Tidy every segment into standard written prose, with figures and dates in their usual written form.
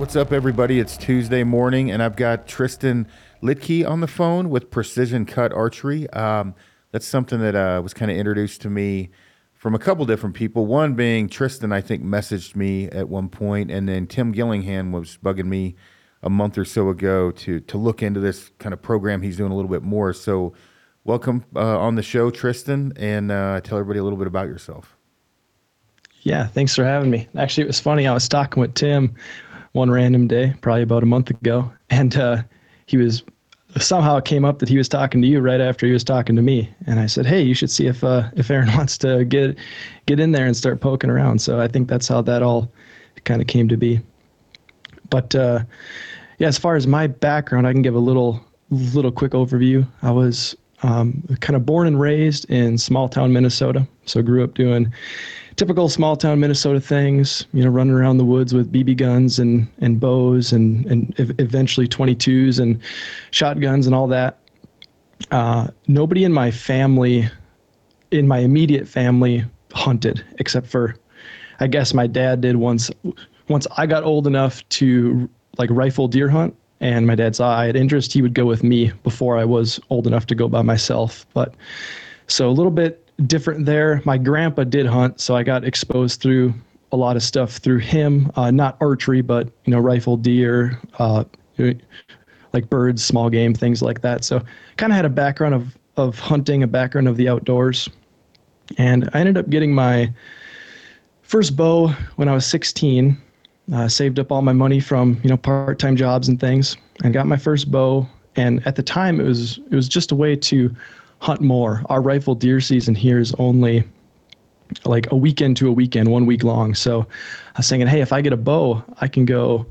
What's up, everybody? It's Tuesday morning, and I've got Tristan Litke on the phone with Precision Cut Archery. That's something that was kind of introduced to me from a couple different people. One being Tristan, I think, messaged me at one point, and then Tim Gillingham was bugging me a month or so ago to look into this kind of program he's doing a little bit more. So welcome on the show, Tristan, and tell everybody a little bit about yourself. Yeah, thanks for having me. Actually, it was funny. I was talking with Tim one random day, probably about a month ago, and he was somehow it came up that he was talking to you right after he was talking to me, and I said, "Hey, you should see if Aaron wants to get in there and start poking around." So I think that's how that all kind of came to be. But yeah, as far as my background, I can give a little quick overview. I was kind of born and raised in small town Minnesota, so grew up doing typical small town Minnesota things, running around the woods with BB guns and bows and eventually 22s and shotguns and all that. Nobody in my family, in my immediate family, hunted except for, I guess my dad did once I got old enough to like rifle deer hunt, and my dad saw I had interest, he would go with me before I was old enough to go by myself. But so a little bit different there. My grandpa did hunt, so I got exposed through a lot of stuff through him, not archery, but rifle deer, like birds, small game, things like that. So kind of had a background of hunting, a background of the outdoors. And I ended up getting my first bow when I was 16. Saved up all my money from part-time jobs and things, and got my first bow. And at the time, it was just a way to hunt more. Our rifle deer season here is only like a weekend to a weekend, 1 week long. So I was thinking, hey, if I get a bow, I can go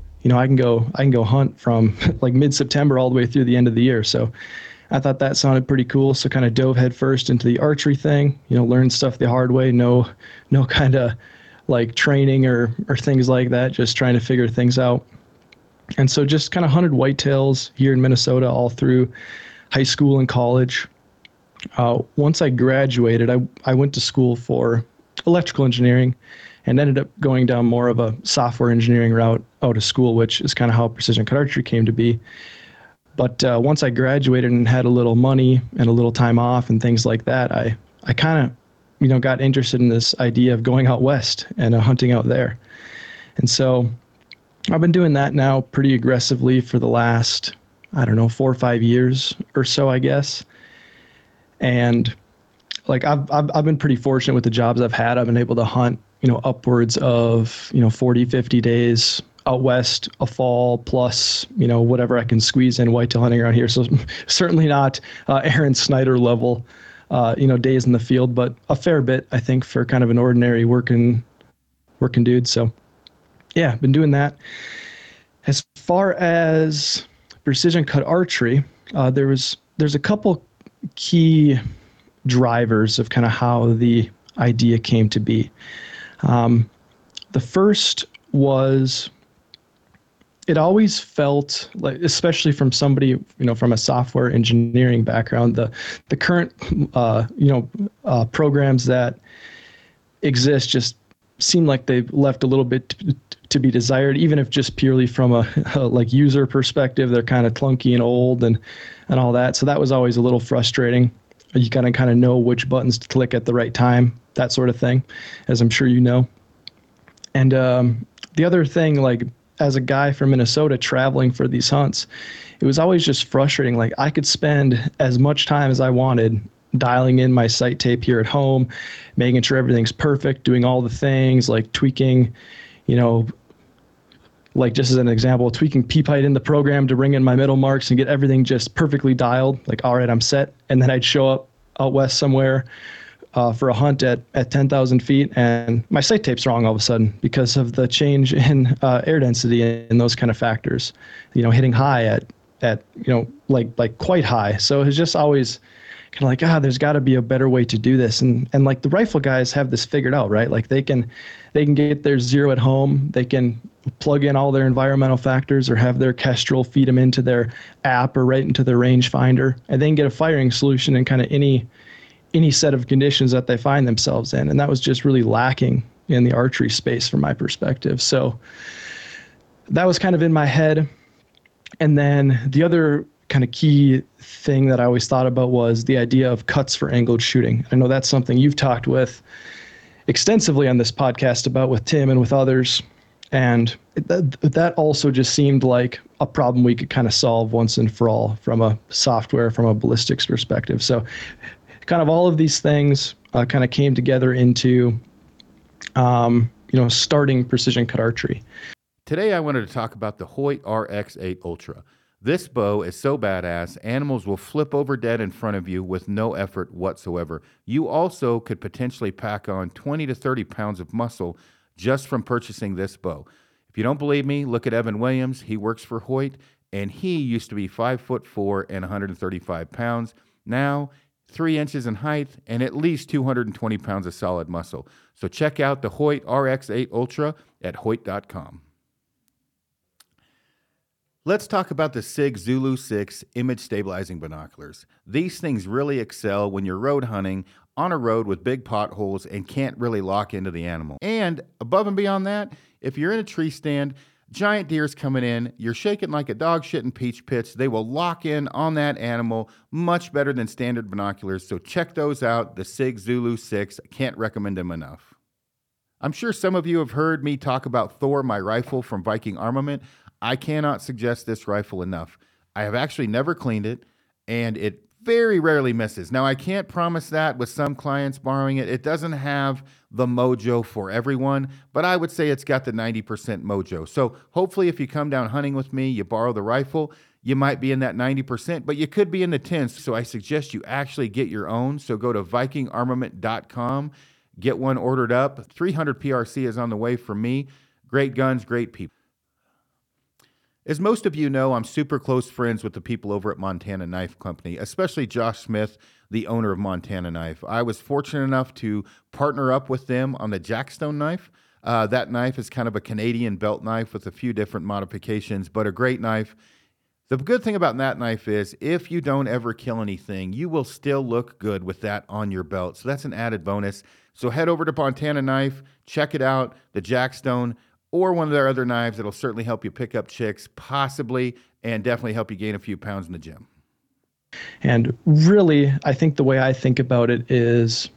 hunt from like mid-September all the way through the end of the year. So I thought that sounded pretty cool. So kind of dove headfirst into the archery thing, learned stuff the hard way. No kind of like training or things like that, just trying to figure things out. And so just kind of hunted whitetails here in Minnesota all through high school and college. Once I graduated, I went to school for electrical engineering and ended up going down more of a software engineering route out of school, which is kind of how Precision Cut Archery came to be. But once I graduated and had a little money and a little time off and things like that, I kind of got interested in this idea of going out west and hunting out there. And so I've been doing that now pretty aggressively for the last, 4 or 5 years or so, I guess. And like I've been pretty fortunate with the jobs I've had. I've been able to hunt, upwards of, 40, 50 days out west, a fall plus, whatever I can squeeze in whitetail hunting around here. So certainly not Aaron Snyder level, days in the field, but a fair bit, I think, for kind of an ordinary working dude. So yeah, been doing that. As far as Precision Cut Archery, there's a couple key drivers of kind of how the idea came to be. The first was, it always felt like, especially from somebody, from a software engineering background, the current, programs that exist just seem like they've left a little bit to be desired, even if just purely from a like user perspective, they're kind of clunky and old and all that. So that was always a little frustrating. You kind of know which buttons to click at the right time, that sort of thing, as I'm sure you know. And the other thing, like as a guy from Minnesota traveling for these hunts, it was always just frustrating. Like I could spend as much time as I wanted dialing in my sight tape here at home, making sure everything's perfect, doing all the things like tweaking, like just as an example, tweaking peep height in the program to bring in my middle marks and get everything just perfectly dialed. Like, all right, I'm set. And then I'd show up out west somewhere for a hunt at 10,000 feet, and my sight tape's wrong all of a sudden because of the change in air density and those kind of factors, hitting high at like quite high. So it's just always kind of like, there's got to be a better way to do this. And like the rifle guys have this figured out, right? Like they can get their zero at home. They can plug in all their environmental factors or have their Kestrel feed them into their app or right into their rangefinder, and then get a firing solution in kind of any set of conditions that they find themselves in. And that was just really lacking in the archery space from my perspective. So that was kind of in my head. And then the other kind of key thing that I always thought about was the idea of cuts for angled shooting. I know that's something you've talked with extensively on this podcast about with Tim and with others. And that also just seemed like a problem we could kind of solve once and for all from a software, from a ballistics perspective. So kind of all of these things kind of came together into, starting Precision Cut Archery. Today, I wanted to talk about the Hoyt RX8 Ultra. This bow is so badass, animals will flip over dead in front of you with no effort whatsoever. You also could potentially pack on 20 to 30 pounds of muscle just from purchasing this bow. If you don't believe me, look at Evan Williams. He works for Hoyt, and he used to be 5'4" and 135 pounds. Now, 3 inches in height and at least 220 pounds of solid muscle. So check out the Hoyt RX8 Ultra at Hoyt.com. Let's talk about the SIG Zulu 6 image stabilizing binoculars. These things really excel when you're road hunting on a road with big potholes and can't really lock into the animal. And above and beyond that, if you're in a tree stand, giant deer's coming in, you're shaking like a dog shit in peach pits, they will lock in on that animal much better than standard binoculars. So check those out, the SIG Zulu 6. Can't recommend them enough. I'm sure some of you have heard me talk about Thor, my rifle from Viking Armament. I cannot suggest this rifle enough. I have actually never cleaned it, and it very rarely misses. Now, I can't promise that with some clients borrowing it. It doesn't have the mojo for everyone, but I would say it's got the 90% mojo. So hopefully if you come down hunting with me, you borrow the rifle, you might be in that 90%, but you could be in the 10s. So I suggest you actually get your own. So go to vikingarmament.com, get one ordered up. 300 PRC is on the way from me. Great guns, great people. As most of you know, I'm super close friends with the people over at Montana Knife Company, especially Josh Smith, the owner of Montana Knife. I was fortunate enough to partner up with them on the Jackstone knife. That knife is kind of a Canadian belt knife with a few different modifications, but a great knife. The good thing about that knife is if you don't ever kill anything, you will still look good with that on your belt. So that's an added bonus. So head over to Montana Knife, check it out, the Jackstone, or one of their other knives that'll certainly help you pick up chicks, possibly, and definitely help you gain a few pounds in the gym. And really, I think the way I think about it is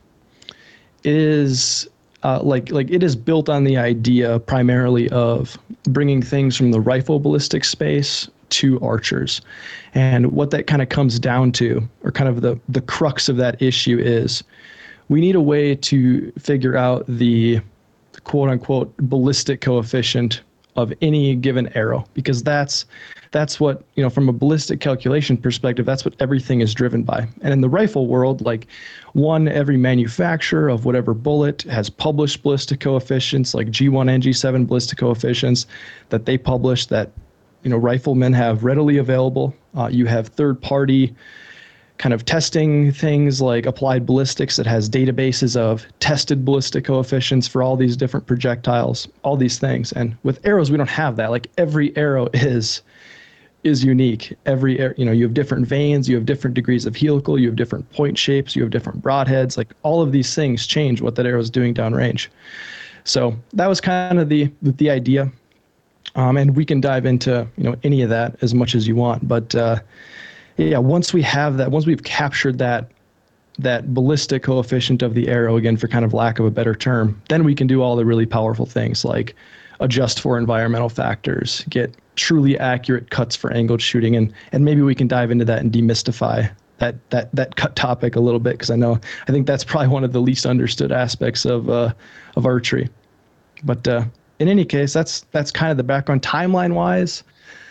like it is built on the idea primarily of bringing things from the rifle ballistic space to archers. And what that kind of comes down to, or kind of the crux of that issue is, we need a way to figure out the quote unquote ballistic coefficient of any given arrow, because that's what, from a ballistic calculation perspective, that's what everything is driven by. And in the rifle world, every manufacturer of whatever bullet has published ballistic coefficients, like G1 and G7 ballistic coefficients that they publish, that riflemen have readily available. You have third-party kind of testing things like Applied Ballistics that has databases of tested ballistic coefficients for all these different projectiles, all these things. And with arrows, we don't have that. Like every arrow is unique. You have different veins, you have different degrees of helical, you have different point shapes, you have different broadheads. Like all of these things change what that arrow is doing downrange. So that was kind of the idea. And we can dive into any of that as much as you want. But once we have that, once we've captured that ballistic coefficient of the arrow, again, for kind of lack of a better term, then we can do all the really powerful things like adjust for environmental factors, get truly accurate cuts for angled shooting, and maybe we can dive into that and demystify that cut topic a little bit, because I think that's probably one of the least understood aspects of archery. But in any case, that's kind of the background. Timeline wise,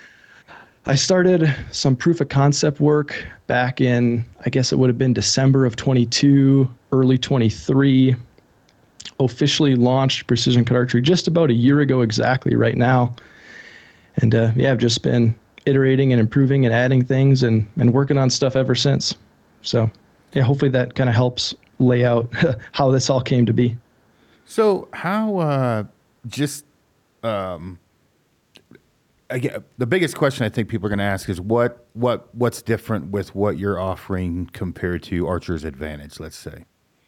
I started some proof of concept work back in, I guess it would have been December of 22, early 23. Officially launched Precision Cut Archery just about a year ago exactly right now. And I've just been iterating and improving and adding things and working on stuff ever since. So hopefully that kind of helps lay out how this all came to be. So how again, the biggest question I think people are going to ask is what's different with what you're offering compared to Archer's Advantage, let's say?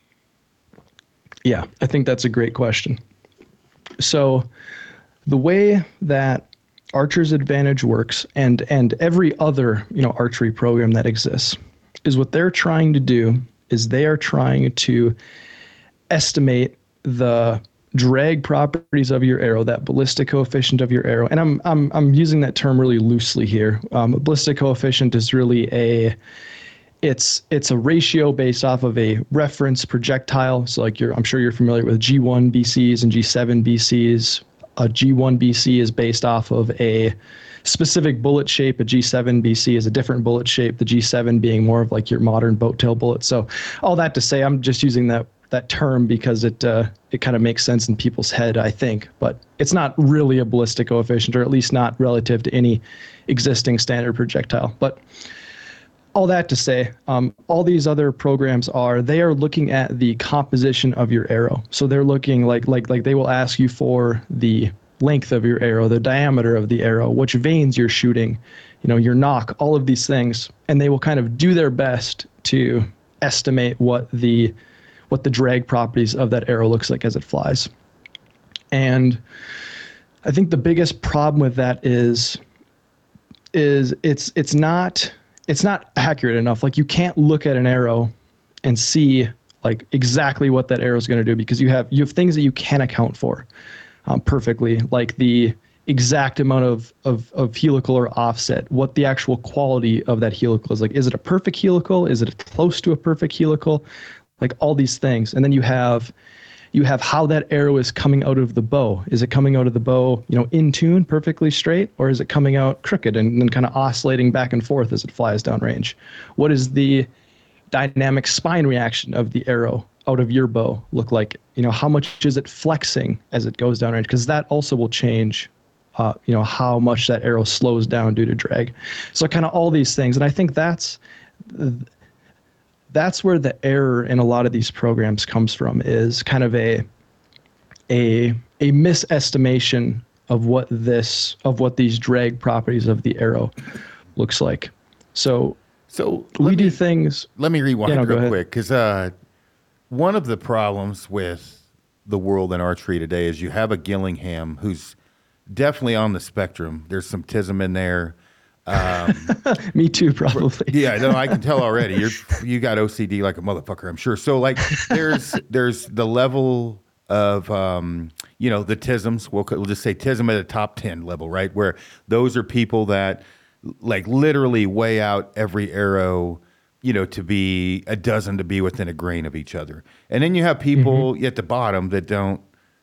Yeah, I think that's a great question. So the way that Archer's Advantage works, and every other archery program that exists, is what they're trying to do is they are trying to estimate the drag properties of your arrow, that ballistic coefficient of your arrow. And I'm using that term really loosely here. Ballistic coefficient is really it's a ratio based off of a reference projectile. So like I'm sure you're familiar with G1 BCs and G7 BCs. A G1 BC is based off of a specific bullet shape. A G7 BC is a different bullet shape. The G7 being more of like your modern boat tail bullet. So all that to say, I'm just using that term because it kind of makes sense in people's head, I think. But it's not really a ballistic coefficient, or at least not relative to any existing standard projectile. But all that to say, all these other programs they are looking at the composition of your arrow. So they're looking like they will ask you for the length of your arrow, the diameter of the arrow, which veins you're shooting, your nock, all of these things, and they will kind of do their best to estimate what the drag properties of that arrow looks like as it flies. And I think the biggest problem with that is it's not accurate enough. Like, you can't look at an arrow and see like exactly what that arrow is going to do, because you have things that you can account for perfectly, like the exact amount of helical or offset, what the actual quality of that helical is. Like, is it a perfect helical? Is it close to a perfect helical? Like, all these things. And then you have how that arrow is coming out of the bow. Is it coming out of the bow, in tune, perfectly straight, or is it coming out crooked and then kind of oscillating back and forth as it flies downrange? What is the dynamic spine reaction of the arrow out of your bow look like? How much is it flexing as it goes downrange? Because that also will change, how much that arrow slows down due to drag. So kind of all these things. And I think that's where the error in a lot of these programs comes from, is kind of a misestimation of what these drag properties of the arrow looks like. So we do things. Let me rewind real quick, because one of the problems with the world in archery today is you have a Gillingham who's definitely on the spectrum. There's some TISM in there. Me too, probably. Yeah, no, I can tell already. You got OCD like a motherfucker, I'm sure. So like, there's the level of the TISMs. We'll just say TISM at a top 10 level, right? Where those are people that like literally weigh out every arrow, to be a dozen to be within a grain of each other. And then you have people at the bottom that don't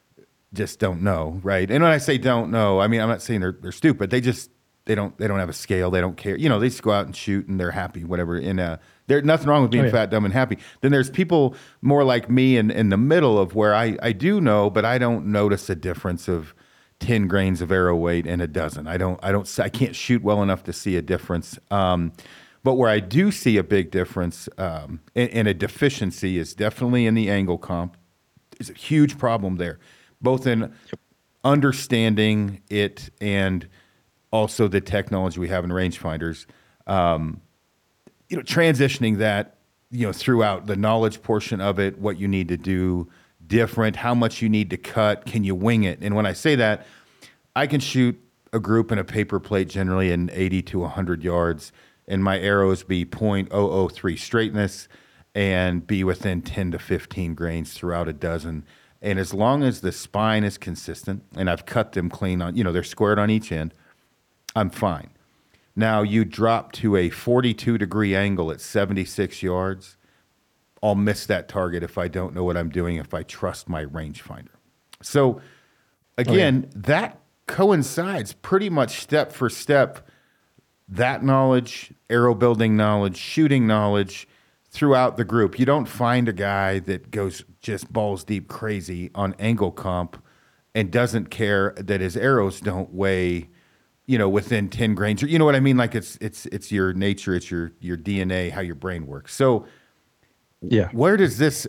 know, right? And when I say don't know, I mean, I'm not saying they're stupid. They don't have a scale. They don't care. They just go out and shoot and they're happy, whatever. And there's nothing wrong with being fat, dumb, and happy. Then there's people more like me in the middle of where I do know, but I don't notice a difference of 10 grains of arrow weight and a dozen. I can't shoot well enough to see a difference. But where I do see a big difference and a deficiency is definitely in the angle comp. There's a huge problem there, both in understanding it and also the technology we have in rangefinders, transitioning that, throughout the knowledge portion of it, what you need to do different, how much you need to cut, can you wing it? And when I say that, I can shoot a group in a paper plate generally in 80 to 100 yards, and my arrows be .003 straightness and be within 10 to 15 grains throughout a dozen. And as long as the spine is consistent and I've cut them clean on, they're squared on each end, I'm fine. Now you drop to a 42-degree angle at 76 yards, I'll miss that target if I don't know what I'm doing, if I trust my rangefinder. So again, that coincides pretty much step for step, that knowledge, arrow building knowledge, shooting knowledge throughout the group. You don't find a guy that goes just balls deep crazy on angle comp and doesn't care that his arrows don't weigh within 10 grains. You know what I mean? Like it's your nature, it's your DNA, how your brain works. So yeah, where does this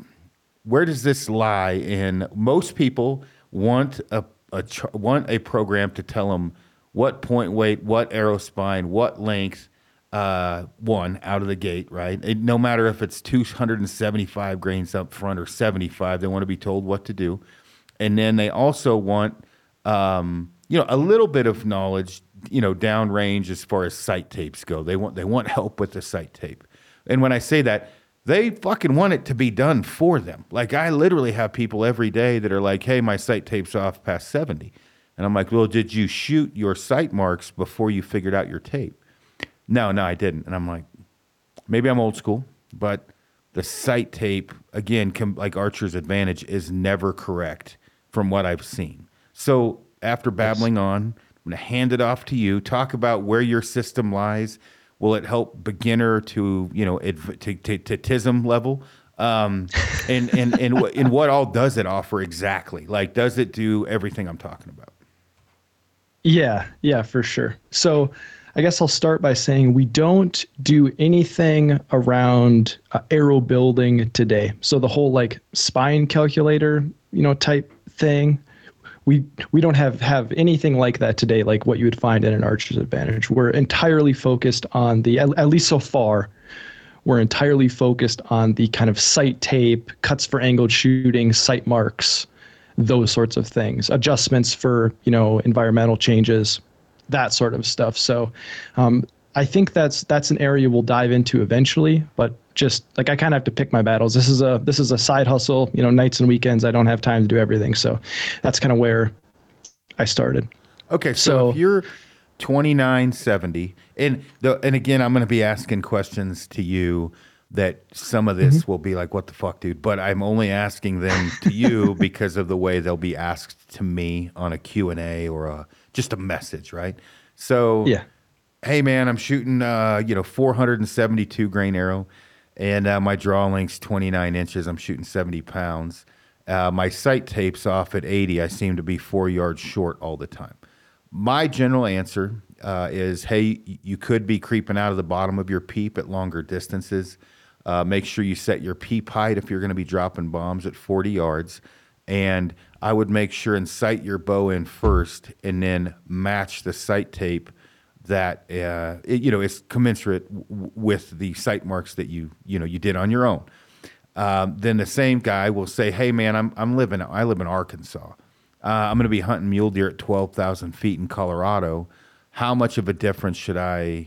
lie in? Most people want a program to tell them what point weight, what arrow spine, what length, one out of the gate, right? No matter if it's 275 grains up front or 75, they want to be told what to do. And then they also want, a little bit of knowledge, downrange as far as sight tapes go. They want help with the sight tape. And when I say that, they fucking want it to be done for them. Like I literally have people every day that are like, "Hey, my sight tape's off past 70." And I'm like, "Well, did you shoot your sight marks before you figured out your tape?" No, I didn't. And I'm like, maybe I'm old school, but the sight tape, again, like Archer's Advantage, is never correct from what I've seen. So after babbling on, I'm going to hand it off to you. Talk about where your system lies. Will it help beginner to to TISM level? And what all does it offer exactly? Like, does it do everything I'm talking about? Yeah, for sure. So I guess I'll start by saying we don't do anything around arrow building today. So the whole like spine calculator, type thing, we don't have anything like that today, like what you would find in an Archer's Advantage. We're entirely focused on at least so far, we're entirely focused on the kind of sight tape, cuts for angled shooting, sight marks, those sorts of things, adjustments for, environmental changes, that sort of stuff. So I think that's an area we'll dive into eventually, but just like I kind of have to pick my battles. This is a side hustle, nights and weekends. I don't have time to do everything. So that's kind of where I started. Okay. So if you're 2970 and again, I'm going to be asking questions to you that some of this will be like, what the fuck, dude? But I'm only asking them to you because of the way they'll be asked to me on a Q&A or just a message, right? So, yeah. Hey man, I'm shooting, 472 grain arrow, and my draw length's 29 inches. I'm shooting 70 pounds. My sight tape's off at 80. I seem to be 4 yards short all the time. My general answer is, hey, you could be creeping out of the bottom of your peep at longer distances. Make sure you set your peep height if you're going to be dropping bombs at 40 yards. And I would make sure and sight your bow in first and then match the sight tape that is commensurate with the sight marks that you did on your own. Then the same guy will say, "Hey man, I live in Arkansas. I'm going to be hunting mule deer at 12,000 feet in Colorado. How much of a difference should I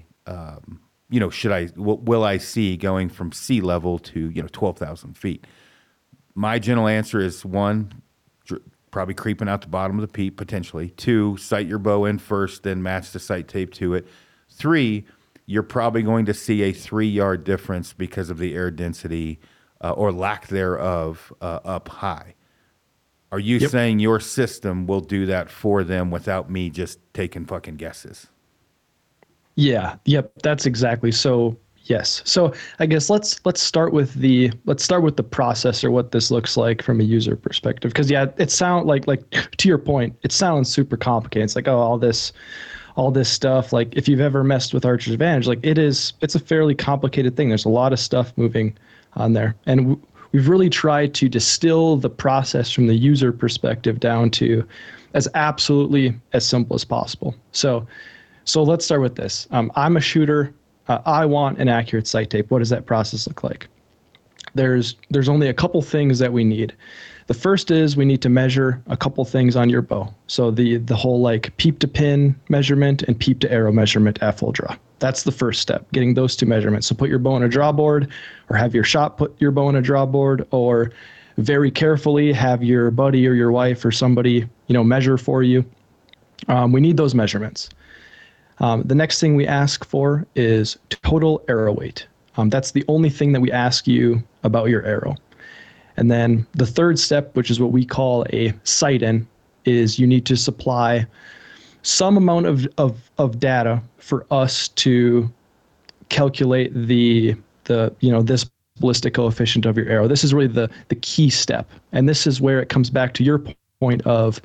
will I see going from sea level to 12,000 feet?" My general answer is one, probably creeping out the bottom of the peep potentially. Two, sight your bow in first, then match the sight tape to it. Three, you're probably going to see a 3-yard difference because of the air density or lack thereof up high. Are you saying your system will do that for them without me just taking fucking guesses? Yeah. Yep. That's exactly. So yes. So I guess let's start with the process or what this looks like from a user perspective. Because it sounds like to your point, it sounds super complicated. It's like, oh, all this stuff. Like if you've ever messed with Archer's Advantage, like it's a fairly complicated thing. There's a lot of stuff moving on there, and we've really tried to distill the process from the user perspective down to as absolutely as simple as possible. So let's start with this. I'm a shooter. I want an accurate sight tape. What does that process look like? There's only a couple things that we need. The first is we need to measure a couple things on your bow. So the whole like peep to pin measurement and peep to arrow measurement at full draw. That's the first step, getting those two measurements. So put your bow on a draw board, or have your shop put your bow on a draw board, or very carefully have your buddy or your wife or somebody measure for you. We need those measurements. The next thing we ask for is total arrow weight. That's the only thing that we ask you about your arrow. And then the third step, which is what we call a sight-in, is you need to supply some amount of data for us to calculate the this ballistic coefficient of your arrow. This is really the key step. And this is where it comes back to your point of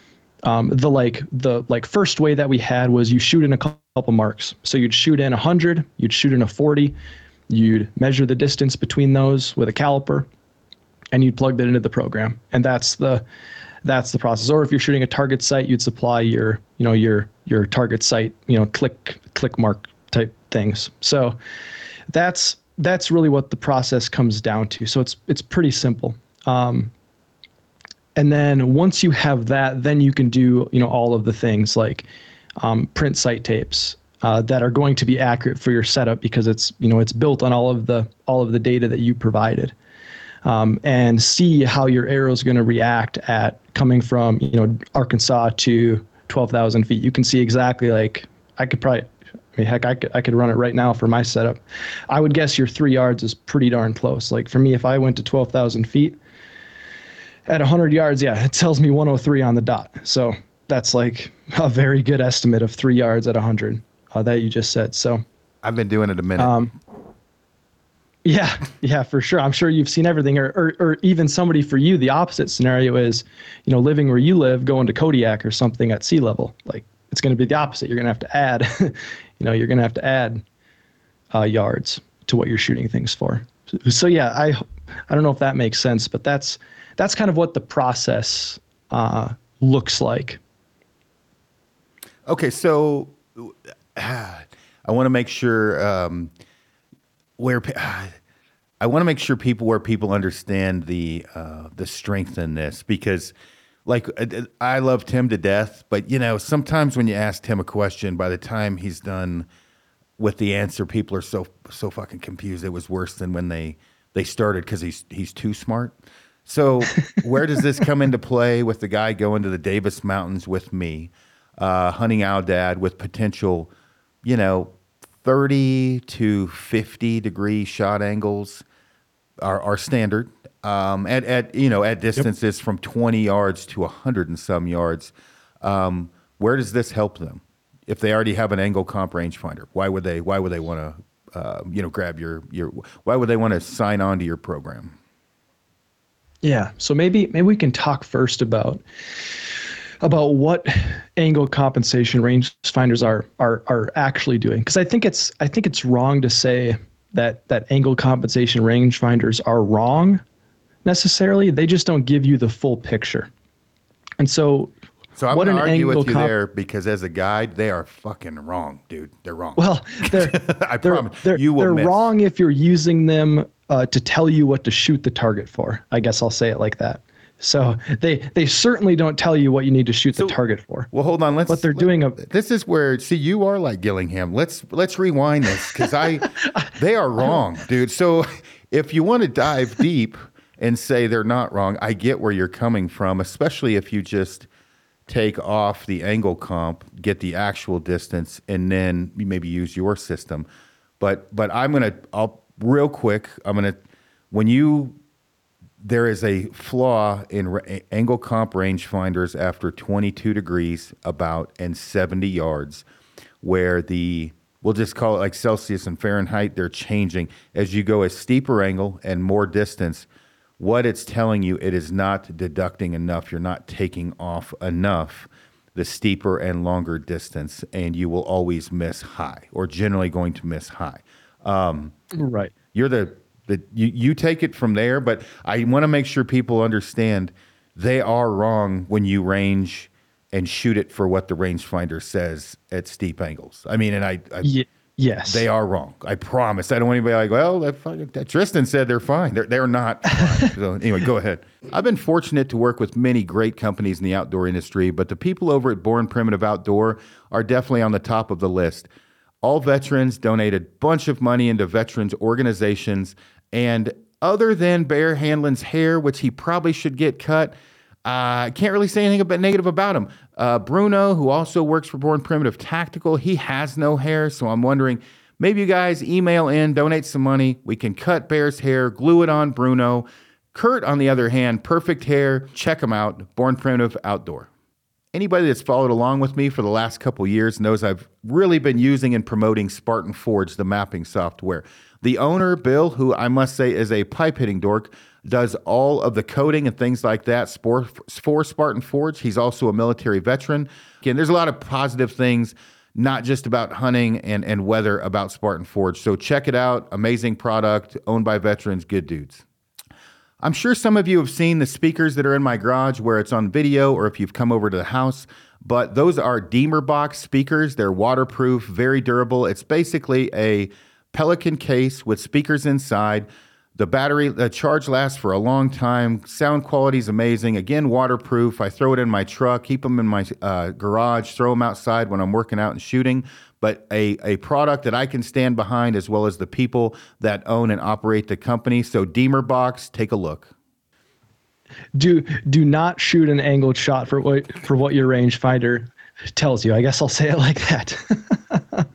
the first way that we had was you shoot in a couple marks. So you'd shoot in 100, you'd shoot in a 40, you'd measure the distance between those with a caliper, and you'd plug that into the program. And that's the process. Or if you're shooting a target sight, you'd supply your target sight, click mark type things. So that's really what the process comes down to. So it's pretty simple. And then once you have that, then you can do, all of the things like print sight tapes that are going to be accurate for your setup because it's built on all of the data that you provided, and see how your arrow is going to react at coming from, Arkansas to 12,000 feet. You can see exactly, like, I could run it right now for my setup. I would guess your 3 yards is pretty darn close. Like for me, if I went to 12,000 feet at 100 yards, yeah, it tells me 103 on the dot. So that's like a very good estimate of 3 yards at 100 that you just said. So I've been doing it a minute. Yeah, for sure. I'm sure you've seen everything, or even somebody, for you, the opposite scenario is, living where you live, going to Kodiak or something at sea level. Like it's going to be the opposite. You're going to have to add, you're going to have to add yards to what you're shooting things for. So yeah, I don't know if that makes sense, but that's kind of what the process looks like. Okay, so I want to make sure where people understand the strength in this, because like I love Tim to death, but sometimes when you ask Tim a question, by the time he's done with the answer, people are so fucking confused. It was worse than when they started because he's too smart. So where does this come into play with the guy going to the Davis Mountains with me, hunting Aldad with potential, 30 to 50 degree shot angles are standard, at distances from 20 yards to 100 and some yards. Where does this help them if they already have an angle comp rangefinder? Why would they want to grab your why would they want to sign on to your program? Yeah, so maybe we can talk first about what angle compensation rangefinders are actually doing, because I think it's wrong to say that angle compensation rangefinders are wrong necessarily. They just don't give you the full picture. And so I'm going to argue with you there, because as a guide, they are fucking wrong, dude. They're wrong. Well, I promise you will. They're wrong if you're using them to tell you what to shoot the target for. I guess I'll say it like that. So they certainly don't tell you what you need to shoot the target for. Well, hold on. This is where, see, you are like Gillingham. Let's rewind this, because they are wrong, dude. So if you want to dive deep and say they're not wrong, I get where you're coming from, especially if you just take off the angle comp, get the actual distance, and then you maybe use your system. But real quick, there is a flaw in angle comp rangefinders after 22 degrees about and 70 yards, where we'll just call it like Celsius and Fahrenheit, they're changing. As you go a steeper angle and more distance, what it's telling you, it is not deducting enough. You're not taking off enough the steeper and longer distance, and you will always miss high, or generally going to miss high. Right. You're you take it from there, but I want to make sure people understand they are wrong when you range and shoot it for what the rangefinder says at steep angles. I mean, and yes, they are wrong. I promise. I don't want anybody like, well, that Tristan said they're fine. They're not fine. So anyway, go ahead. I've been fortunate to work with many great companies in the outdoor industry, but the people over at Born Primitive Outdoor are definitely on the top of the list. All veterans donate a bunch of money into veterans organizations. And other than Bear Handlin's hair, which he probably should get cut, I can't really say anything negative about him. Bruno, who also works for Born Primitive Tactical, he has no hair. So I'm wondering, maybe you guys email in, donate some money. We can cut Bear's hair, glue it on Bruno. Kurt, on the other hand, perfect hair. Check him out, Born Primitive Outdoor. Anybody that's followed along with me for the last couple years knows I've really been using and promoting Spartan Forge, the mapping software. The owner, Bill, who I must say is a pipe-hitting dork, does all of the coding and things like that for Spartan Forge. He's also a military veteran. Again, there's a lot of positive things, not just about hunting and weather, about Spartan Forge. So check it out. Amazing product, owned by veterans, good dudes. I'm sure some of you have seen the speakers that are in my garage, where it's on video, or if you've come over to the house, but those are Deemer box speakers. They're waterproof, very durable. It's basically a Pelican case with speakers inside. The charge lasts for a long time. Sound quality is amazing. Again, waterproof. I throw it in my truck, keep them in my garage, throw them outside when I'm working out and shooting. But a product that I can stand behind, as well as the people that own and operate the company. So Deemer Box, take a look. Do not shoot an angled shot for what your rangefinder tells you. I guess I'll say it like that.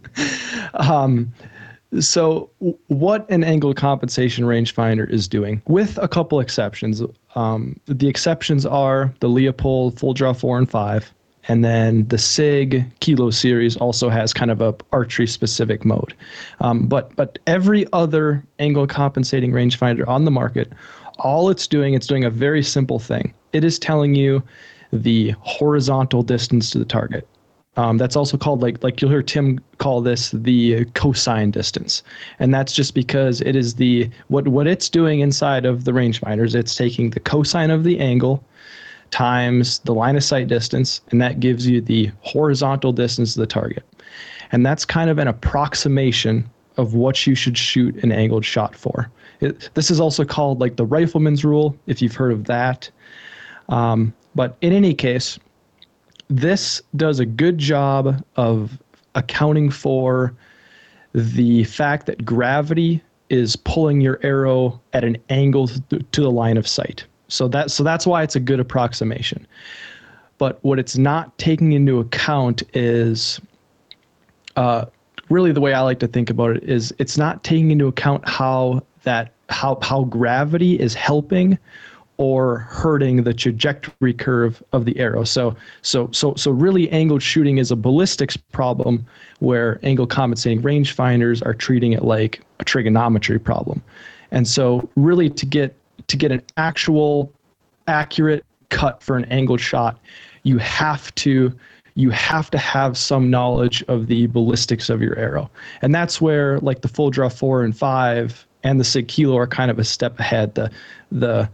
So what an angle compensation rangefinder is doing, with a couple exceptions. The exceptions are the Leupold Full Draw 4 and 5, and then the SIG Kilo series also has kind of a archery specific mode. But every other angle compensating rangefinder on the market, all it's doing a very simple thing. It is telling you the horizontal distance to the target. That's also called, like you'll hear Tim call this the cosine distance. And that's just because it is what it's doing inside of the rangefinders. It's taking the cosine of the angle times the line of sight distance, and that gives you the horizontal distance to the target. And that's kind of an approximation of what you should shoot an angled shot for. This is also called like the rifleman's rule, if you've heard of that. But in any case, this does a good job of accounting for the fact that gravity is pulling your arrow at an angle to the line of sight. So that's why it's a good approximation. But what it's not taking into account is, really the way I like to think about it is, it's not taking into account how gravity is helping or hurting the trajectory curve of the arrow. So really angled shooting is a ballistics problem, where angle compensating rangefinders are treating it like a trigonometry problem. And so really to get an actual accurate cut for an angled shot, you have to have some knowledge of the ballistics of your arrow. And that's where like the Full Draw 4 and 5 and the SIG Kilo are kind of a step ahead. The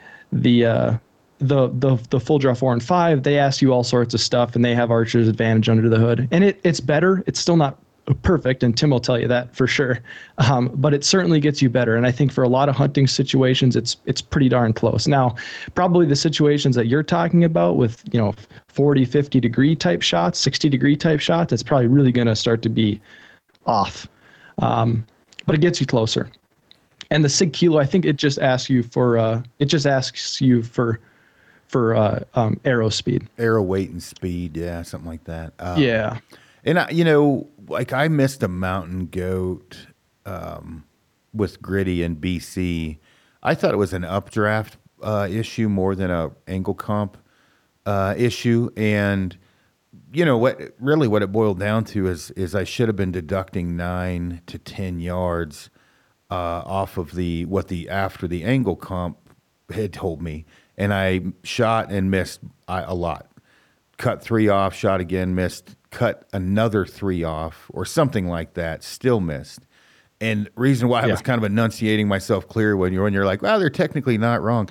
Full Draw 4 and 5, they ask you all sorts of stuff, and they have Archer's Advantage under the hood. And it's better. It's still not perfect, and Tim will tell you that for sure. But it certainly gets you better. And I think for a lot of hunting situations, it's pretty darn close. Now, probably the situations that you're talking about with, 40, 50 degree type shots, 60 degree type shots, it's probably really going to start to be off. But it gets you closer. And the SIG Kilo, I think it just asks you for arrow speed, arrow weight and speed, yeah, something like that. Yeah. And I missed a mountain goat with Gritty in BC. I thought it was an updraft issue more than a angle comp issue. And what it boiled down to is I should have been deducting 9 to 10 yards off of after the angle comp had told me, and I shot and missed a lot. Cut 3 off, shot again, missed. Cut another 3 off, or something like that, still missed. And reason why I was kind of enunciating myself clear when you're like, well, they're technically not wrong.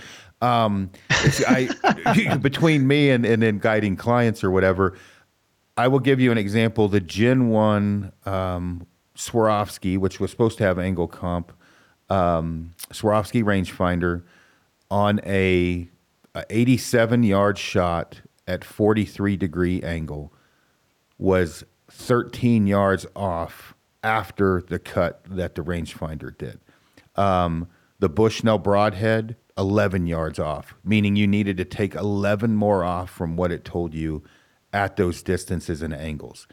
Between me and then guiding clients or whatever, I will give you an example. The Gen 1 Swarovski, which was supposed to have angle comp, Swarovski rangefinder on a 87-yard shot at 43 degree angle, was 13 yards off after the cut that the rangefinder did. The Bushnell Broadhead, 11 yards off, meaning you needed to take 11 more off from what it told you at those distances and angles.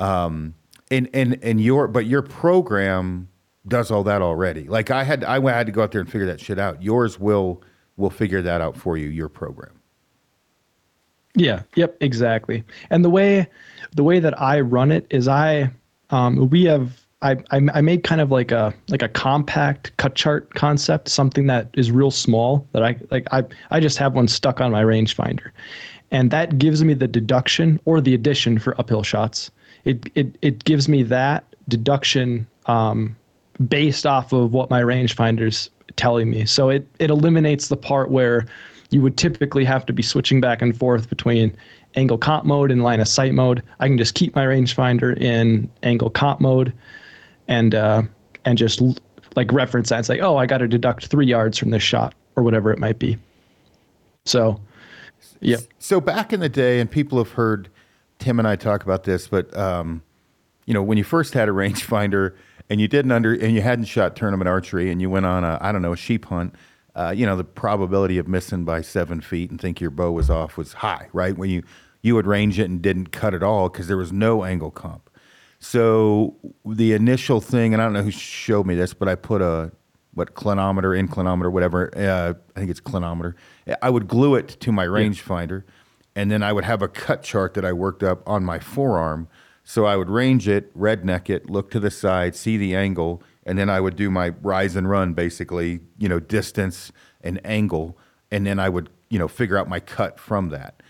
But your program does all that already. Like I had to go out there and figure that shit out. Yours will figure that out for you, your program. Yeah. Yep. Exactly. And the way that I run it is I made kind of like a compact cut chart concept, something that is real small that I just have one stuck on my rangefinder, and that gives me the deduction or the addition for uphill shots. It gives me that deduction based off of what my rangefinder's telling me. So it eliminates the part where you would typically have to be switching back and forth between angle comp mode and line of sight mode. I can just keep my rangefinder in angle comp mode and just like reference that. It's like, oh, I got to deduct 3 yards from this shot or whatever it might be. So, yeah. So back in the day, and people have heard Tim and I talk about this, but when you first had a rangefinder and you hadn't shot tournament archery and you went on a sheep hunt, the probability of missing by 7 feet and think your bow was off was high, right? When you would range it and didn't cut at all because there was no angle comp. So the initial thing, and I don't know who showed me this, but I put inclinometer, whatever. I think it's clinometer. I would glue it to my rangefinder, and then I would have a cut chart that I worked up on my forearm. So I would range it, redneck it, look to the side, see the angle, and then I would do my rise and run, basically, distance and angle, and then I would, figure out my cut from that.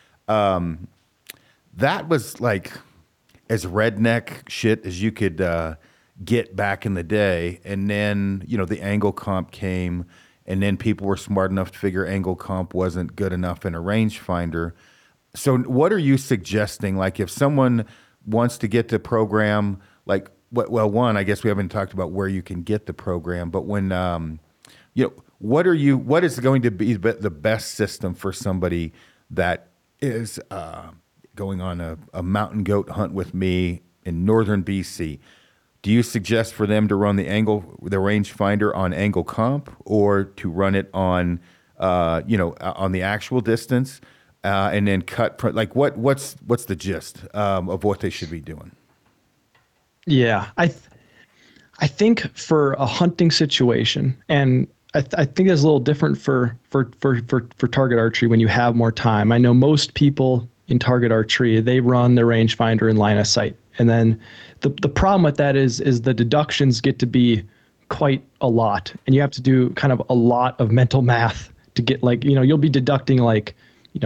That was like as redneck shit as you could get back in the day. And then, the angle comp came, and then people were smart enough to figure angle comp wasn't good enough in a rangefinder. So what are you suggesting? Like if someone wants to get the program, like, one, I guess we haven't talked about where you can get the program, but when, what is going to be the best system for somebody that is going on a mountain goat hunt with me in northern BC? Do you suggest for them to run the rangefinder on angle comp, or to run it on, on the actual distance, and then cut? Like what's the gist of what they should be doing? Yeah, I think for a hunting situation, and I think it's a little different for target archery when you have more time. I know most people in target archery, they run their rangefinder in line of sight. And then the problem with that is the deductions get to be quite a lot. And you have to do kind of a lot of mental math to get, like, you'll be deducting like,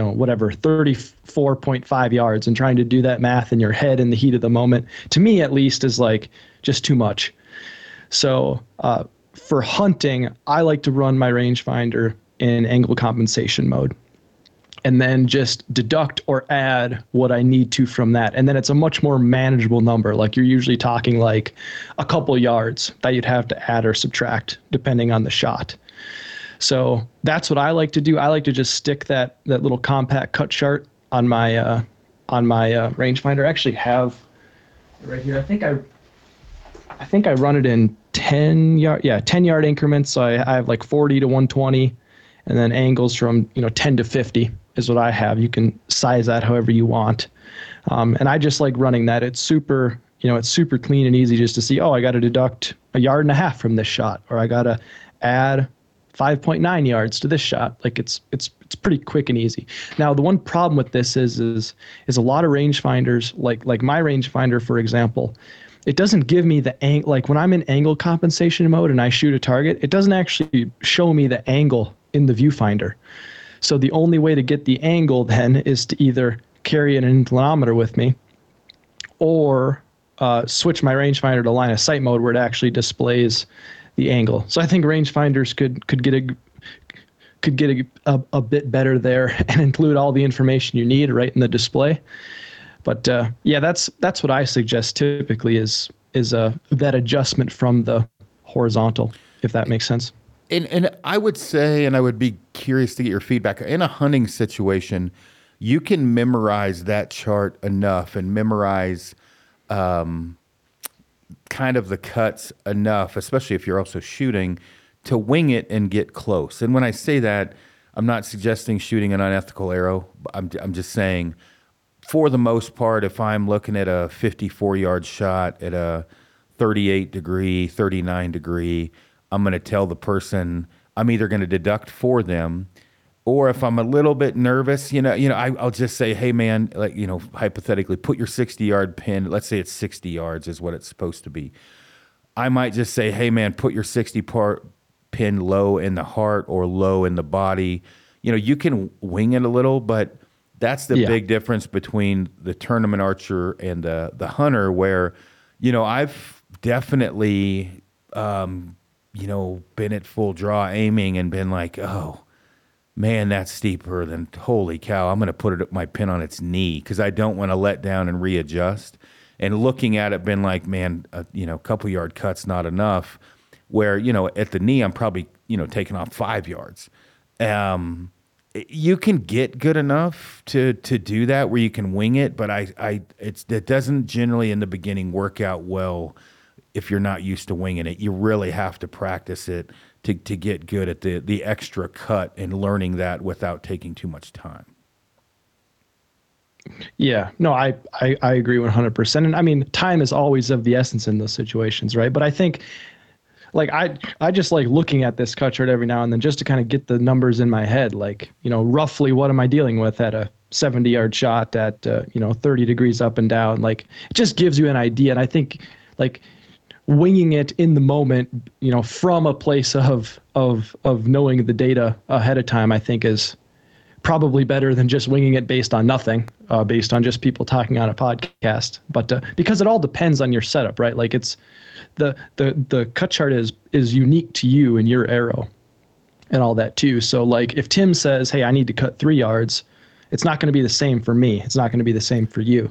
34.5 yards, and trying to do that math in your head in the heat of the moment, to me at least, is like just too much. So for hunting, I like to run my rangefinder in angle compensation mode, and then just deduct or add what I need to from that. And then it's a much more manageable number. Like you're usually talking like a couple yards that you'd have to add or subtract depending on the shot. So that's what I like to do. I like to just stick that little compact cut chart on my rangefinder. I actually have it right here. I think I run it in 10 yard increments. So I have like 40 to 120, and then angles from 10 to 50 is what I have. You can size that however you want, and I just like running that. It's super clean and easy just to see. Oh, I got to deduct 1.5 yards from this shot, or I got to add 5.9 yards to this shot. Like it's pretty quick and easy. Now, the one problem with this is a lot of rangefinders, like my rangefinder, for example, it doesn't give me the angle. Like when I'm in angle compensation mode and I shoot a target, it doesn't actually show me the angle in the viewfinder. So the only way to get the angle then is to either carry an inclinometer with me, or switch my rangefinder to line of sight mode where it actually displays the angle. So I think rangefinders could get a bit better there and include all the information you need right in the display. But that's what I suggest typically is that adjustment from the horizontal, if that makes sense. And I would say, and I would be curious to get your feedback, in a hunting situation, you can memorize that chart enough and memorize kind of the cuts enough, especially if you're also shooting, to wing it and get close. And when I say that, I'm not suggesting shooting an unethical arrow. I'm just saying, for the most part, if I'm looking at a 54-yard shot at a 38 degree, 39 degree, I'm going to tell the person, I'm either going to deduct for them, or if I'm a little bit nervous, I'll just say, hey man, like, hypothetically, put your 60-yard pin. Let's say it's 60 yards is what it's supposed to be. I might just say, hey man, put your 60-part pin low in the heart or low in the body. You can wing it a little, but that's the big difference between the tournament archer and the hunter, where, I've definitely, been at full draw aiming and been like, oh, man, that's steeper than, holy cow, I'm going to put my pin on its knee because I don't want to let down and readjust. And looking at it, been like, man, a couple yard cut's not enough. where, at the knee, I'm probably, taking off 5 yards. You can get good enough to do that where you can wing it, but it doesn't generally in the beginning work out well if you're not used to winging it. You really have to practice it to get good at the extra cut and learning that without taking too much time. Yeah, no, I agree 100%. And I mean, time is always of the essence in those situations, right? But I think like I just like looking at this cut chart every now and then just to kind of get the numbers in my head, like, roughly what am I dealing with at a 70-yard shot at 30 degrees up and down. Like, it just gives you an idea. And I think like winging it in the moment, from a place of knowing the data ahead of time, I think is probably better than just winging it based on nothing, based on just people talking on a podcast. But because it all depends on your setup, right? Like it's the cut chart is unique to you and your arrow and all that too. So like if Tim says, hey, I need to cut 3 yards, it's not going to be the same for me. It's not going to be the same for you.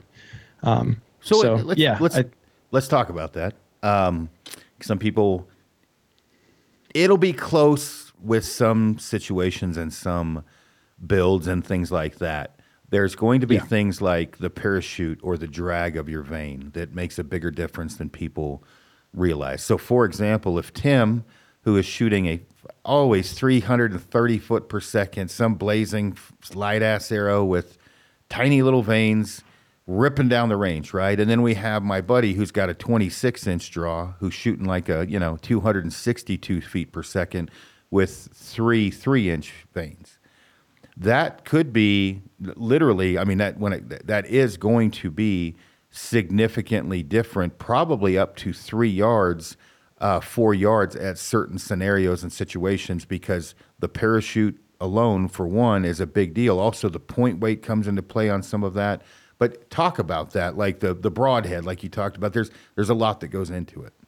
Let's talk about that. Some people, it'll be close with some situations and some builds and things like that. There's going to be things like the parachute or the drag of your vane that makes a bigger difference than people realize. So for example, if Tim, who is shooting always 330 foot per second, some blazing light ass arrow with tiny little vanes ripping down the range, right? And then we have my buddy who's got a 26-inch draw who's shooting like a 262 feet per second with 3-inch vanes. That could be literally, I mean, that is going to be significantly different, probably up to 3 yards, 4 yards at certain scenarios and situations, because the parachute alone, for one, is a big deal. Also, the point weight comes into play on some of that. But talk about that, like the broadhead, like you talked about. There's a lot that goes into it.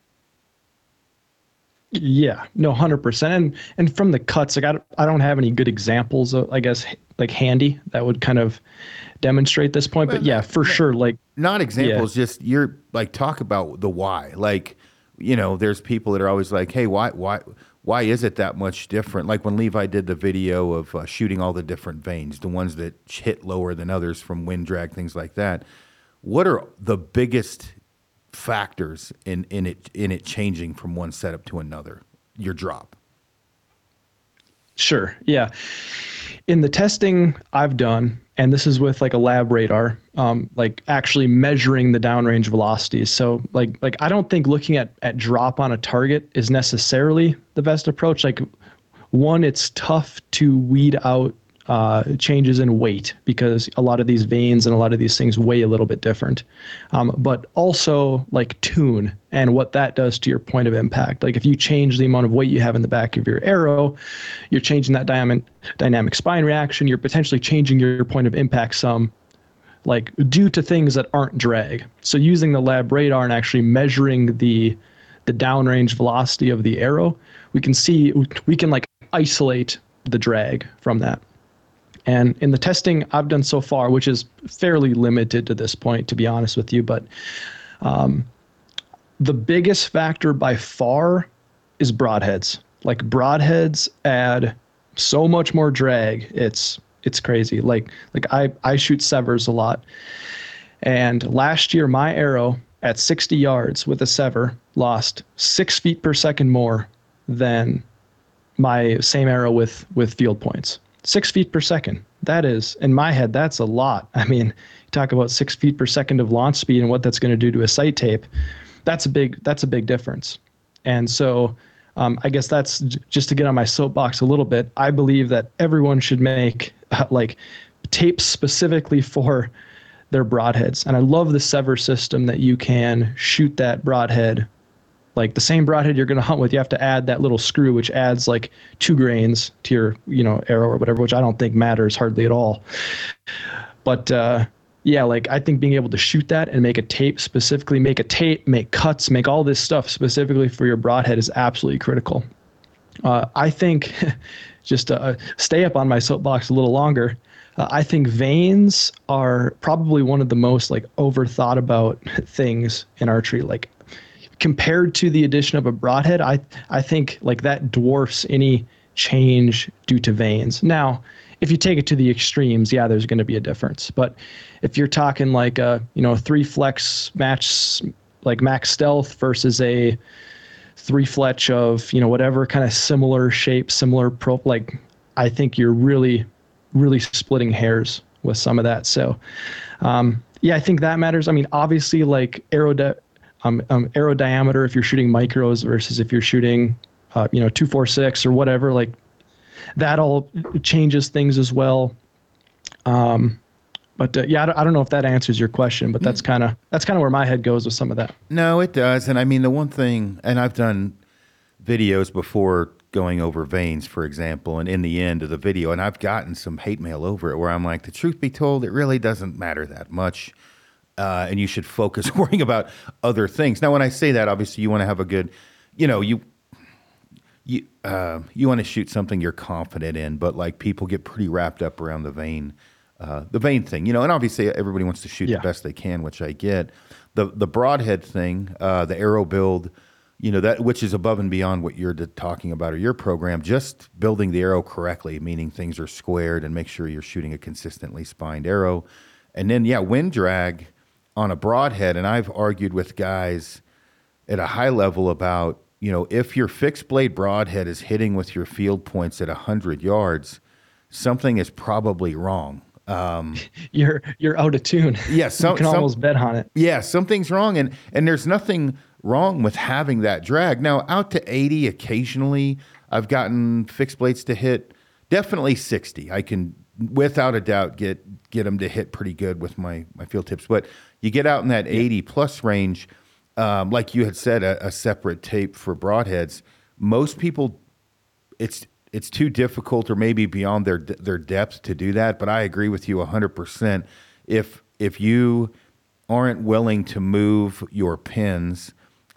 Yeah, no, 100%. And from the cuts, like I don't have any good examples, I guess, like handy that would kind of demonstrate this point. But yeah, for sure, like not examples, just you're like talk about the why. Like, there's people that are always like, hey, why is it that much different? Like when Levi did the video of shooting all the different vanes, the ones that hit lower than others from wind drag, things like that. What are the biggest factors in it changing from one setup to another? Your drop. Sure. Yeah. In the testing I've done, and this is with like a lab radar, like actually measuring the downrange velocities. So like I don't think looking at drop on a target is necessarily the best approach. Like one, it's tough to weed out changes in weight because a lot of these vanes and a lot of these things weigh a little bit different. But also like tune and what that does to your point of impact. Like if you change the amount of weight you have in the back of your arrow, you're changing that dynamic spine reaction. You're potentially changing your point of impact some, like due to things that aren't drag. So using the lab radar and actually measuring the downrange velocity of the arrow, we can like isolate the drag from that. And in the testing I've done so far, which is fairly limited to this point, to be honest with you, but the biggest factor by far is broadheads. Like broadheads add so much more drag. It's crazy. Like I shoot severs a lot. And last year, my arrow at 60 yards with a sever lost 6 feet per second more than my same arrow with field points. 6 feet per second. That is, in my head, that's a lot. I mean, you talk about 6 feet per second of launch speed and what that's going to do to a sight tape. That's a big difference. And so I guess that's just to get on my soapbox a little bit. I believe that everyone should make like tapes specifically for their broadheads. And I love the sever system that you can shoot that broadhead. Like the same broadhead you're going to hunt with, you have to add that little screw, which adds like 2 grains to your, arrow or whatever, which I don't think matters hardly at all. But yeah, like I think being able to shoot that and make a tape specifically, make cuts, make all this stuff specifically for your broadhead is absolutely critical. I think just to stay up on my soapbox a little longer, I think vanes are probably one of the most like overthought about things in archery. Like compared to the addition of a broadhead, I think like that dwarfs any change due to vanes. Now, if you take it to the extremes, yeah, there's going to be a difference. But if you're talking like a 3-flex match, like max stealth versus a 3-fletch of whatever kind of similar shape, similar pro, like I think you're really, really splitting hairs with some of that. So, yeah, I think that matters. I mean, obviously, like arrow diameter if you're shooting micros versus if you're shooting 246 or whatever, like that all changes things as well. But yeah, I don't know if that answers your question, but that's kind of where my head goes with some of that. No, it does. And I mean, the one thing, and I've done videos before going over vanes, for example, and in the end of the video, and I've gotten some hate mail over it where I'm like, the truth be told, it really doesn't matter that much. And you should focus worrying about other things. Now, when I say that, obviously you want to have a good, you want to shoot something you're confident in, but like people get pretty wrapped up around the vane thing, and obviously everybody wants to shoot the best they can, which I get. The broadhead thing, the arrow build, that which is above and beyond what you're talking about or your program, just building the arrow correctly, meaning things are squared and make sure you're shooting a consistently spined arrow. And then, wind drag on a broadhead. And I've argued with guys at a high level about, if your fixed blade broadhead is hitting with your field points at 100 yards, something is probably wrong. You're out of tune. Yeah, you can almost bet on it. Yeah, something's wrong, and there's nothing wrong with having that drag. Now, out to 80 occasionally, I've gotten fixed blades to hit definitely 60. I can, without a doubt, get them to hit pretty good with my field tips. But you get out in that 80 plus range, like you had said, a separate tape for broadheads. Most people, it's too difficult or maybe beyond their depth to do that. But I agree with you 100%. If you aren't willing to move your pins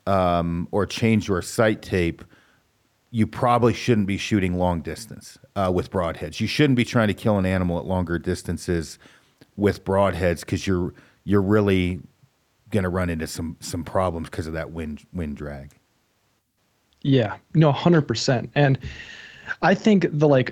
or change your sight tape, you probably shouldn't be shooting long distance with broadheads. You shouldn't be trying to kill an animal at longer distances with broadheads because you're really going to run into some problems because of that wind drag. Yeah, no, 100%. And I think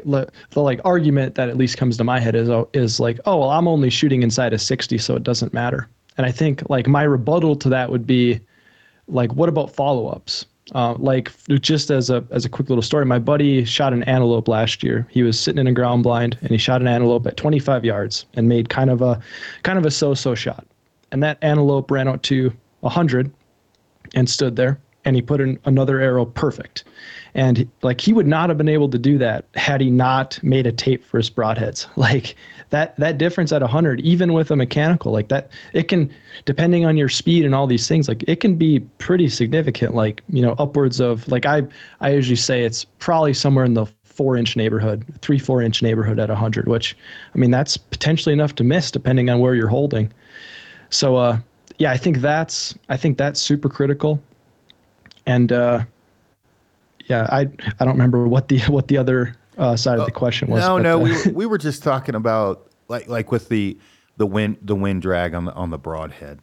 the argument that at least comes to my head is like, oh, well, I'm only shooting inside of 60, so it doesn't matter. And I think like my rebuttal to that would be like, what about follow-ups? Like just as a quick little story, my buddy shot an antelope last year. He was sitting in a ground blind and he shot an antelope at 25 yards and made kind of a so-so shot. And that antelope ran out to 100 and stood there, and he put in another arrow perfect. And like he would not have been able to do that had he not made a tape for his broadheads. Like that difference at 100, even with a mechanical like that, it can, depending on your speed and all these things, like it can be pretty significant. Like upwards of like I usually say it's probably somewhere in the 4-inch neighborhood, 3-4-inch neighborhood at 100. Which I mean that's potentially enough to miss depending on where you're holding. So yeah, I think that's super critical. And yeah, I don't remember what the other side of the question was. No, we were just talking about like with the wind drag on the broadhead.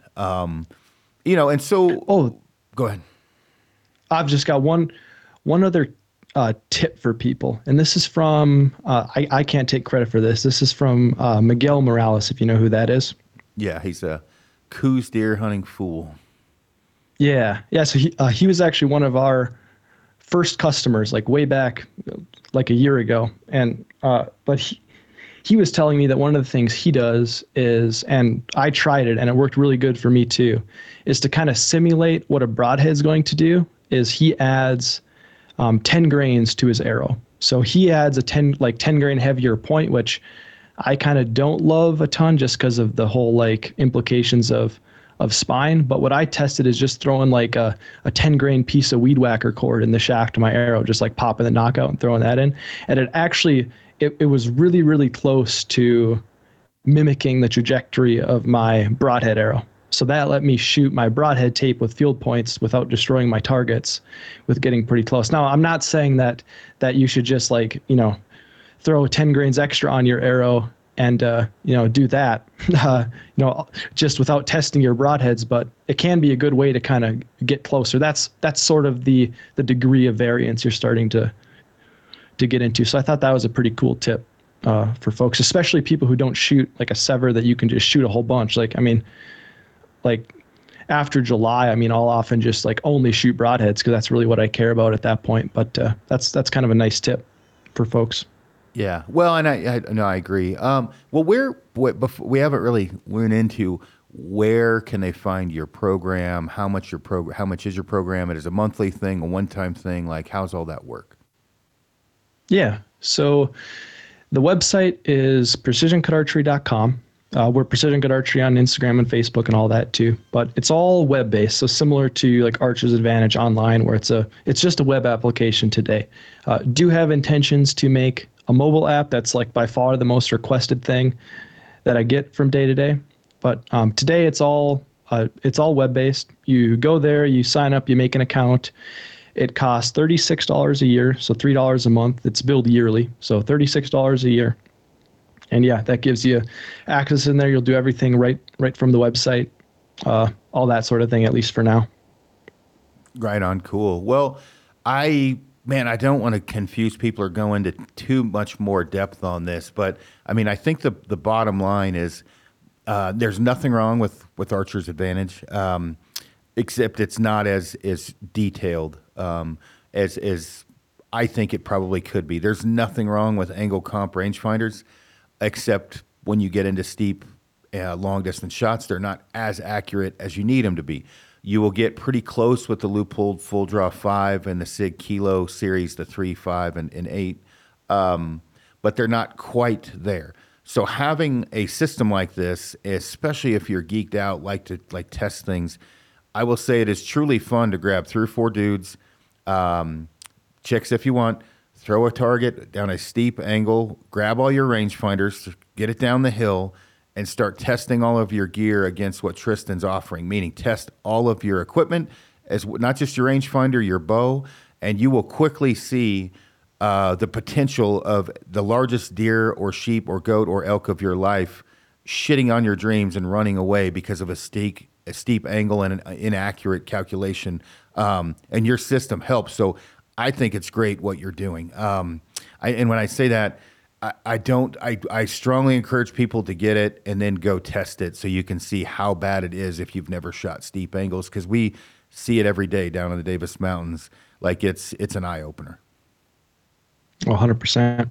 And so go ahead. I've just got one other tip for people, and this is from I can't take credit for this. This is from Miguel Morales, if you know who that is. Yeah, he's a Coues deer hunting fool. Yeah. So he was actually one of our first customers, like way back, like a year ago. And but he was telling me that one of the things he does is, and I tried it and it worked really good for me too, is to kind of simulate what a broadhead is going to do. Is he adds 10 grains to his arrow. So he adds a 10 grain heavier point, which I kind of don't love a ton just because of the whole like implications of spine. But what I tested is just throwing like a 10 grain piece of weed whacker cord in the shaft of my arrow, just like popping the knockout and throwing that in. And it actually, it was really, really close to mimicking the trajectory of my broadhead arrow. So that let me shoot my broadhead tape with field points without destroying my targets, with getting pretty close. Now, I'm not saying that you should just like, throw 10 grains extra on your arrow and do that, just without testing your broadheads. But it can be a good way to kind of get closer. That's sort of the degree of variance you're starting to get into. So I thought that was a pretty cool tip for folks, especially people who don't shoot like a sever that you can just shoot a whole bunch. Like after July, I'll often just like only shoot broadheads because that's really what I care about at that point. But that's kind of a nice tip for folks. Yeah. Well, and I agree. We haven't really went into where can they find your program, how much is your program? It is a monthly thing, a one-time thing. Like, how's all that work? Yeah. So the website is precisioncutarchery.com. We're Precision Cut Archery on Instagram and Facebook and all that too, but it's all web-based. So similar to like Archer's Advantage Online, where it's just a web application today. Do have intentions to make a mobile app. That's like by far the most requested thing that I get from day to day. But today it's all web-based. You go there, you sign up, you make an account. It costs $36 a year, so $3 a month. It's billed yearly, so $36 a year. And yeah, that gives you access in there. You'll do everything right from the website, all that sort of thing, at least for now. Right on. Cool. Well, I don't want to confuse people or go into too much more depth on this, but I think the bottom line is there's nothing wrong with Archer's Advantage, except it's not as detailed as I think it probably could be. There's nothing wrong with Angle Comp rangefinders, except when you get into steep, long-distance shots, they're not as accurate as you need them to be. You will get pretty close with the Leupold Full Draw 5 and the SIG Kilo series, the 3, 5, and 8, but they're not quite there. So having a system like this, especially if you're geeked out, like to test things, I will say it is truly fun to grab 3 or 4 dudes, chicks if you want, throw a target down a steep angle, grab all your rangefinders, get it down the hill, and start testing all of your gear against what Tristan's offering, meaning test all of your equipment, as not just your rangefinder, your bow, and you will quickly see the potential of the largest deer or sheep or goat or elk of your life shitting on your dreams and running away because of a steep angle and an inaccurate calculation, and your system helps. So I think it's great what you're doing. And when I say that, I strongly encourage people to get it and then go test it so you can see how bad it is if you've never shot steep angles, because we see it every day down in the Davis Mountains. Like it's an eye opener. 100%.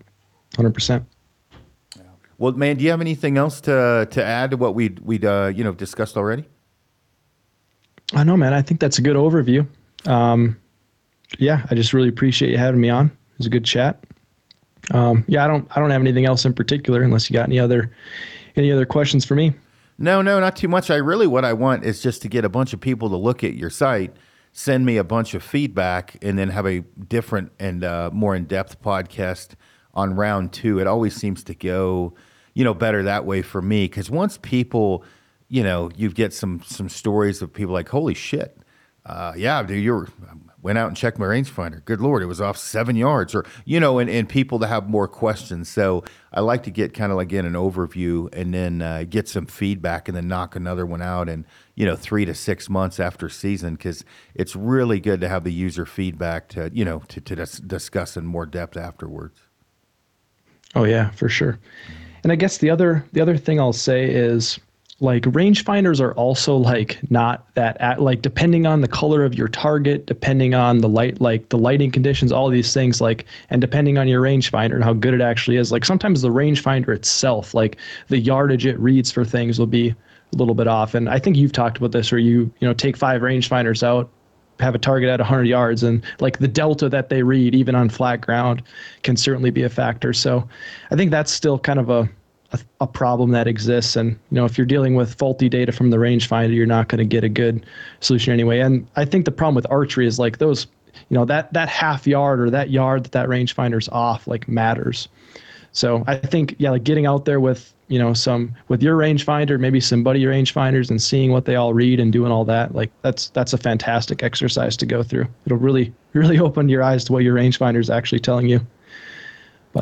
Well, man, do you have anything else to add to what we discussed already? I know, man. I think that's a good overview. Yeah, I just really appreciate you having me on. It was a good chat. I don't have anything else in particular unless you got any other questions for me. No, not too much. What I want is just to get a bunch of people to look at your site, send me a bunch of feedback, and then have a different and more in-depth podcast on round 2. It always seems to go, better that way for me, because once people, you get some stories of people like, holy shit, yeah, dude, went out and checked my rangefinder. Good Lord, it was off 7 yards, or, and people to have more questions. So I like to get kind of like an overview and then get some feedback and then knock another one out in, 3 to 6 months after season, because it's really good to have the user feedback to discuss in more depth afterwards. Oh yeah, for sure. And I guess the other thing I'll say is, like, rangefinders are also like not that like, depending on the color of your target, depending on the light, like the lighting conditions, all these things, like, and depending on your rangefinder and how good it actually is, like sometimes the rangefinder itself, like the yardage it reads for things will be a little bit off. And I think you've talked about this, where you take 5 rangefinders out, have a target at 100 yards, and like the delta that they read even on flat ground can certainly be a factor. So I think that's still kind of a problem that exists. And, if you're dealing with faulty data from the rangefinder, you're not going to get a good solution anyway. And I think the problem with archery is like those, that half yard or that yard that rangefinder's off, like, matters. So I think, yeah, like getting out there with, with your rangefinder, maybe some buddy rangefinders, and seeing what they all read and doing all that, like that's a fantastic exercise to go through. It'll really, really open your eyes to what your rangefinder is actually telling you. But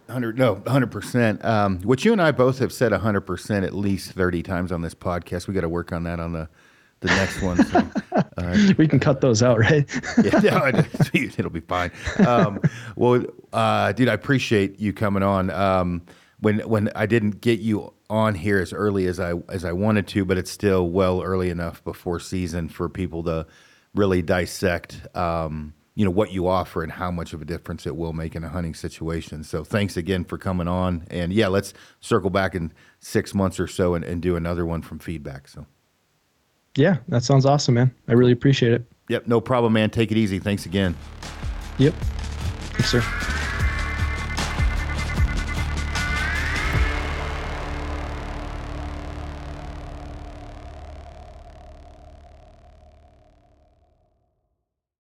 100%. Which you and I both have said 100% at least 30 times on this podcast. We got to work on that on the next one. So, we can cut those out, right? yeah, no, it'll be fine. Dude, I appreciate you coming on. When I didn't get you on here as early as I wanted to, but it's still well early enough before season for people to really dissect, what you offer and how much of a difference it will make in a hunting situation. So thanks again for coming on. And yeah, let's circle back in 6 months or so and do another one from feedback. So yeah, that sounds awesome, man. I really appreciate it. Yep, no problem, man. Take it easy. Thanks again. Yep. Thanks, sir.